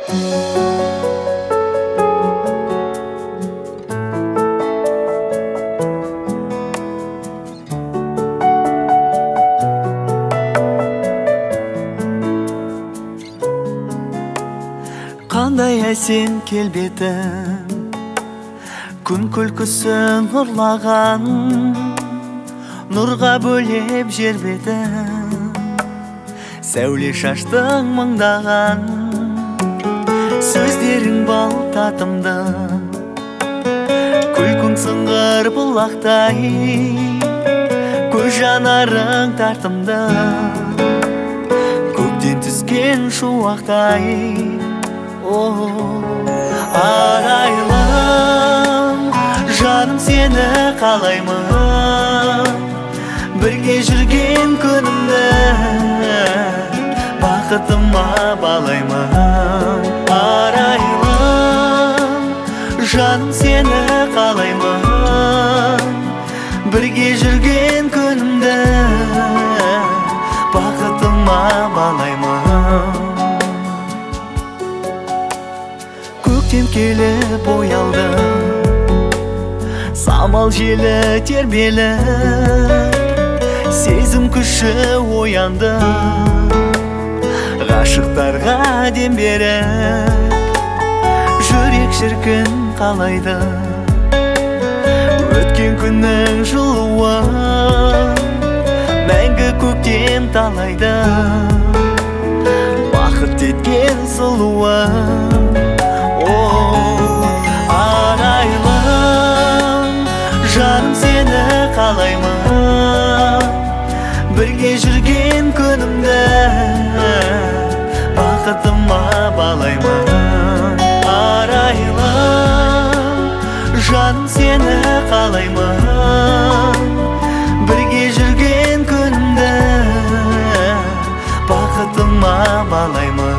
Қандай әсем келбетің, күн күлкісін ұрлаған, нұрға бөлеп жер бетін, сәуле шаштың мыңдаған. Сөздерің бал татымды, күлкің сыңғыр бұлақтай, көз жанарың тартымды, көктен түскен шуақтай. Арайлым, жаным сені қалаймын, бірге жүрген күнімді бақытыма балаймын. Арайлым, жаным сені қалаймын, бірге жүрген күнімді бақытыма балаймын. Көктем келіп оялды, самал желі тербеліп, сезім күші оянды, ғашықтарға дем беріп, жүрек шіркін қалайды. Өткен күннің жылуы мәңгі көктем талайды, бақыт еткен сұлуы. Арайлым, жаным сені қалаймын, бірге жүрген күнімді бақытыма балаймын. Арайлым, жаным сені қалаймын, бірге жүрген күнімді бақытыма балаймын.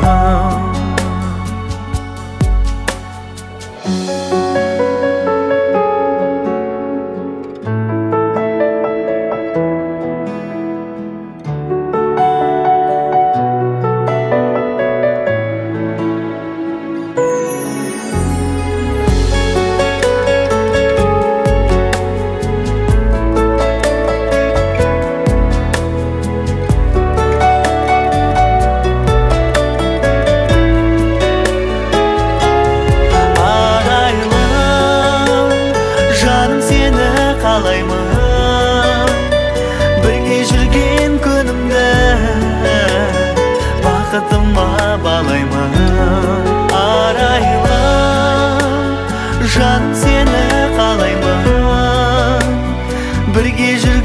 Бірге жүрген күнімді бақытыма балаймын. Арайлым, жаным сені қалаймын, бірге